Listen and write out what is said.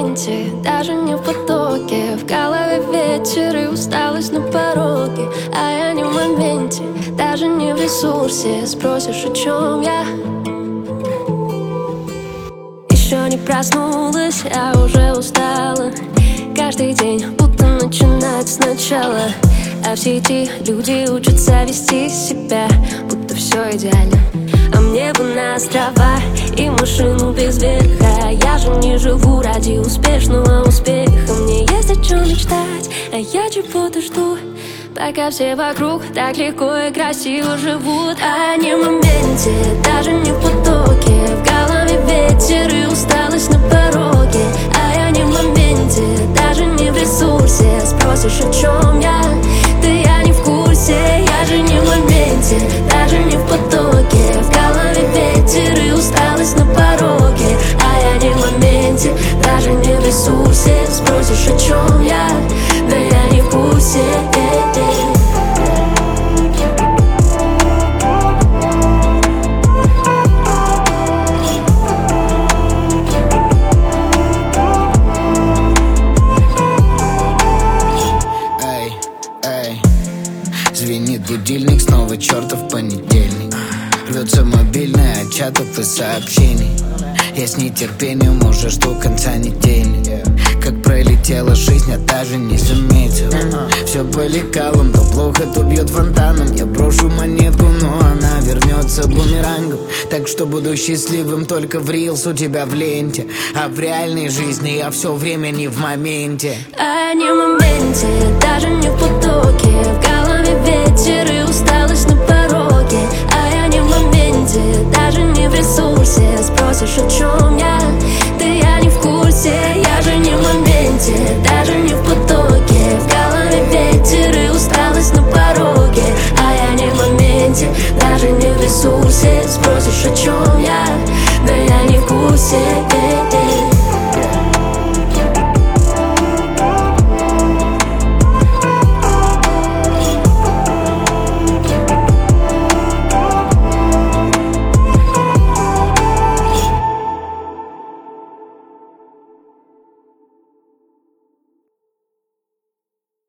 моменте, даже не в потоке. В голове ветер и усталость на пороге. А я не в моменте, даже не в ресурсе. Спросишь, о чем я? Еще не проснулась, я уже устала. Каждый день будто начинать сначала. А в сети люди учатся вести себя, будто все идеально. А мне бы на острова и машину без верха. Я же не живу ради успешного успеха. Мне есть о чем мечтать, а я чего-то жду, пока все вокруг так легко и красиво живут. А не в моменте, даже не в потоке. В голове ветер и усталость на пороге. А я не в моменте, даже не в ресурсе. Спросишь, о чем я? Да я не в курсе. Я же не в моменте, даже не в потоке. В голове ветер и усталость на пороге. А я не в моменте, даже не в ресурсе. Спросишь, о чем я? Да я не в курсе. Звенит будильник, снова чертов понедельник. Рвется мобильный от чатов и сообщений. Я с нетерпением уже жду конца недели. Как пролетела жизнь, я даже не заметил. Все по лекалам, то плохо, то бьет фонтаном. Я брошу монетку, но она вернется бумерангом. Так что буду счастливым только в рилс у тебя в ленте. А в реальной жизни я все время не в моменте. А не в моменте, даже не в потоке. В голове ветер и усталость на пороге. А я не в моменте, даже не в ресурсе. Спросишь, о чем я?